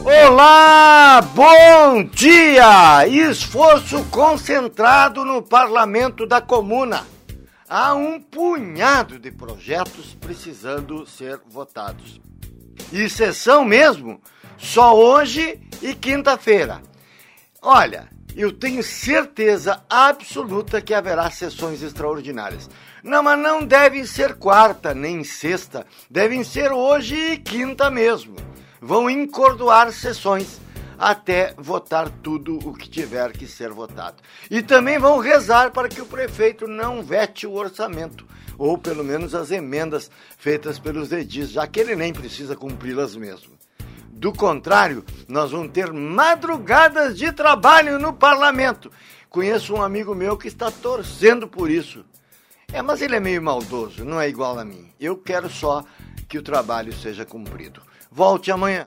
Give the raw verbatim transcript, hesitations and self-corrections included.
Olá, bom dia! Esforço concentrado no Parlamento da Comuna. Há um punhado de projetos precisando ser votados. E sessão mesmo, só hoje e quinta-feira. Olha, eu tenho certeza absoluta que haverá sessões extraordinárias. Não, mas não devem ser quarta nem sexta, devem ser hoje e quinta mesmo. Vão encordoar sessões até votar tudo o que tiver que ser votado. E também vão rezar para que o prefeito não vete o orçamento, ou pelo menos as emendas feitas pelos edis, já que ele nem precisa cumpri-las mesmo. Do contrário, nós vamos ter madrugadas de trabalho no parlamento. Conheço um amigo meu que está torcendo por isso. É, mas ele é meio maldoso, não é igual a mim. Eu quero só que o trabalho seja cumprido. Volte amanhã.